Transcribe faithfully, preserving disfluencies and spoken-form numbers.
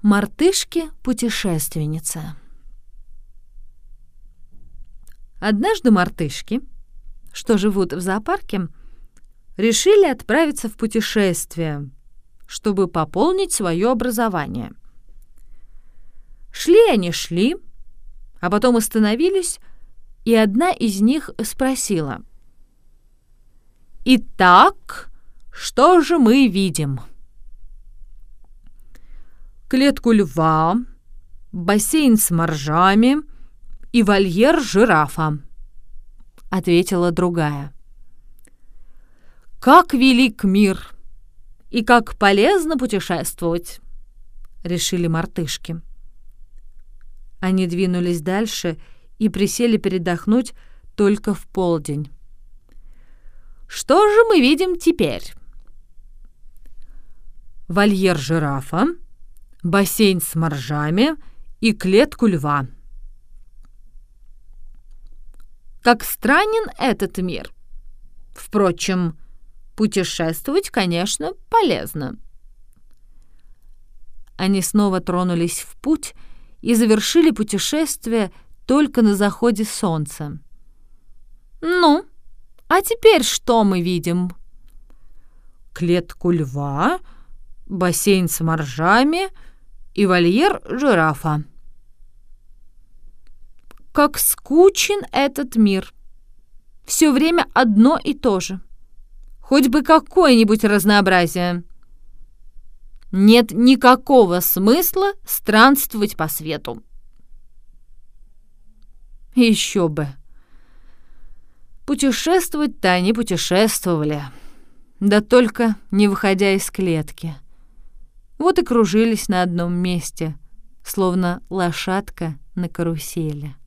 Мартышки-путешественница. Однажды мартышки, что живут в зоопарке, решили отправиться в путешествие, чтобы пополнить свое образование. Шли они, шли, а потом остановились, и одна из них спросила: «Итак, что же мы видим?» «Клетку льва, бассейн с моржами и вольер жирафа», — ответила другая. «Как велик мир и как полезно путешествовать», — решили мартышки. Они двинулись дальше и присели передохнуть только в полдень. «Что же мы видим теперь?» «Вольер жирафа, бассейн с моржами и клетку льва». «Как странен этот мир. Впрочем, путешествовать, конечно, полезно». Они снова тронулись в путь и завершили путешествие только на заходе солнца. «Ну, а теперь что мы видим?» «Клетку льва, бассейн с моржами и вольер жирафа». «Как скучен этот мир. Все время одно и то же. Хоть бы какое-нибудь разнообразие. Нет никакого смысла странствовать по свету». Еще бы. Путешествовать-то они путешествовали, да только не выходя из клетки. Вот и кружились на одном месте, словно лошадка на карусели.